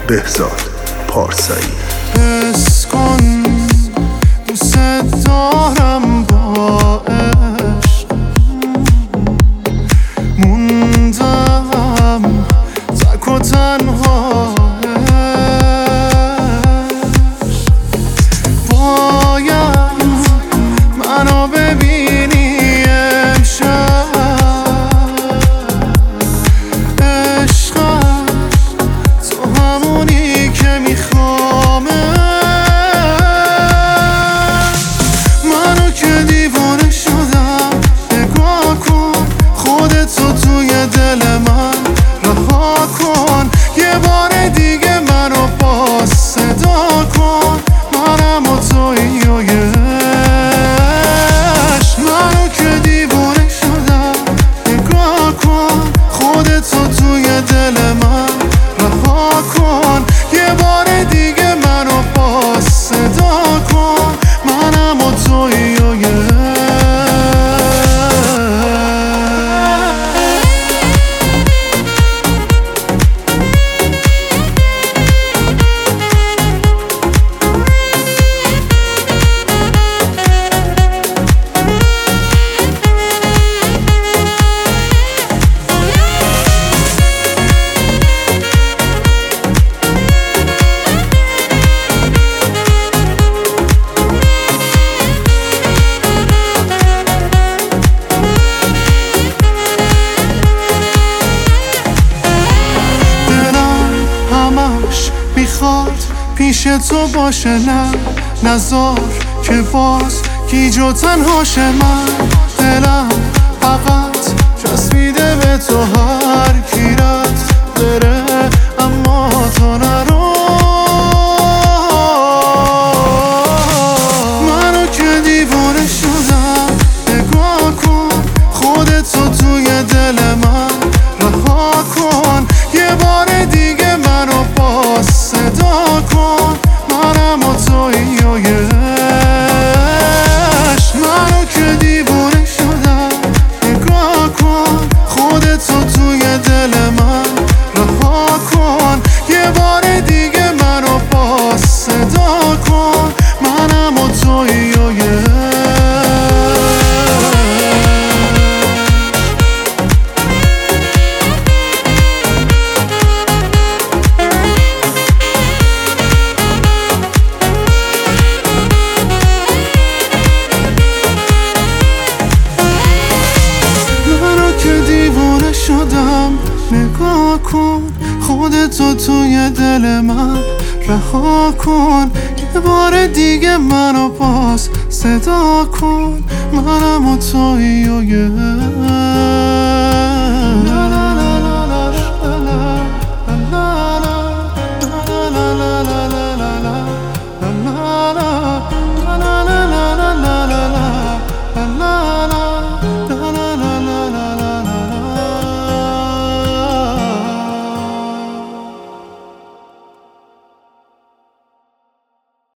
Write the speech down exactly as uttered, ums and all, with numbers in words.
بهزاد پارسایی. حس کن دوست دارم با عشق، موندم تک و تنها. باید منو ببینی امشب، عشقم تو همونی که میخوامه. منو که دیوانه شدم، نگاه کن خودتو توی دل من رها کن. یه بار دیگه منو باز صدا کن، منم و توی و یه عشق. منو که دیوانه شدم، نگاه کن خودتو توی دل من رها کن. یه بار دیگه منو باز صدا کن، منم و توی و یه عشق. میخواد پیش تو باشه، نه نزار که باز گیج و تنهاشه. من دلم فقط چسبیده به تو، هر کی رفت بره اما تو نرو. منو که دیوانه شدم، نگاه کن خودتو توی دل من رها کن. یه بار دیگه منو باز صدا کن، منم و توی و یه عشق. منو که دیوانه شدم، نگاه کن خودتو توی دل من رها کن. یه بار دیگه منو باز صدا کن، منم و توی و یه عشق. شدم، نگاه کن خودتو توی دل من رها کن. یه بار دیگه منو باز صدا کن، منم و توی و یه